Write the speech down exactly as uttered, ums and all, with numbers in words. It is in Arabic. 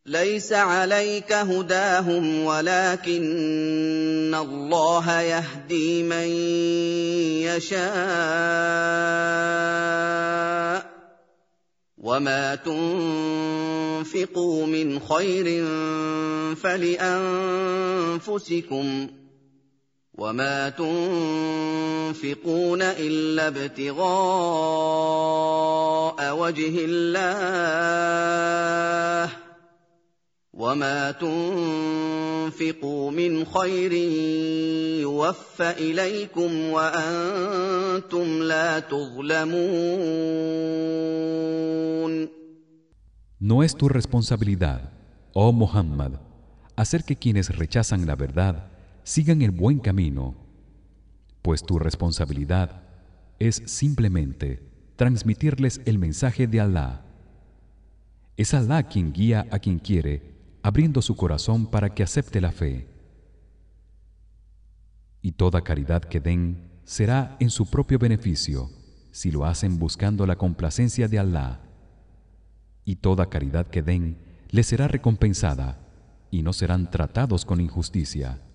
ليس عليك هداهم ولكن الله يهدي من يشاء وما تنفقوا من خير فلأنفسكم وما تنفقون إلا ابتغاء وجه الله وما تنفقوا من خير يوفى إليكم وأنتم لا تظلمون. No es tu responsabilidad, oh Muhammad, hacer que quienes rechazan la verdad sigan el buen camino, pues tu responsabilidad es simplemente transmitirles el mensaje de Allah. Es Allah quien guía a quien quiere, abriendo su corazón para que acepte la fe. Y toda caridad que den será en su propio beneficio, si lo hacen buscando la complacencia de Allah. Y toda caridad que den les será recompensada, y no serán tratados con injusticia.